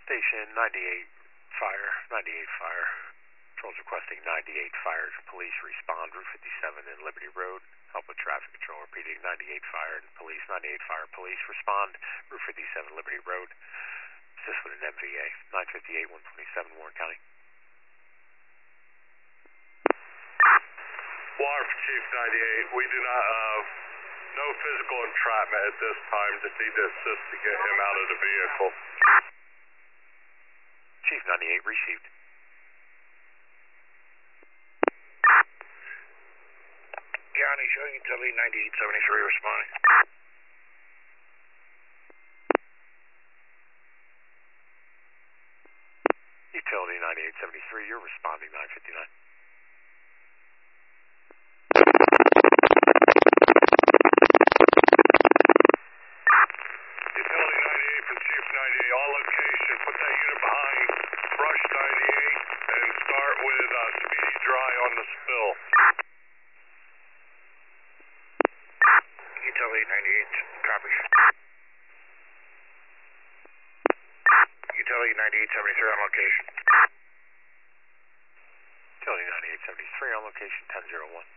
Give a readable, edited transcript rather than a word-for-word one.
Station 98 fire, 98 fire. Patrols requesting 98 fire police respond, Route 57 and Liberty Road. Help with traffic control, repeating 98 fire and police, 98 fire police respond, Route 57 Liberty Road. Assist with an MVA, 958, 127 Warren County. Water for Chief 98, we do not, no physical entrapment at this time, just need to assist to get him out of the vehicle. Chief 98 received. County, show utility 9873 responding. Utility 9873, you're responding 959. Utility 98 from Chief 98, all location, put that unit behind Brush 98 and start with Speedy Dry on the spill. Utility 98, copy. Utility 9873 on location. Utility 9873 on location 1001.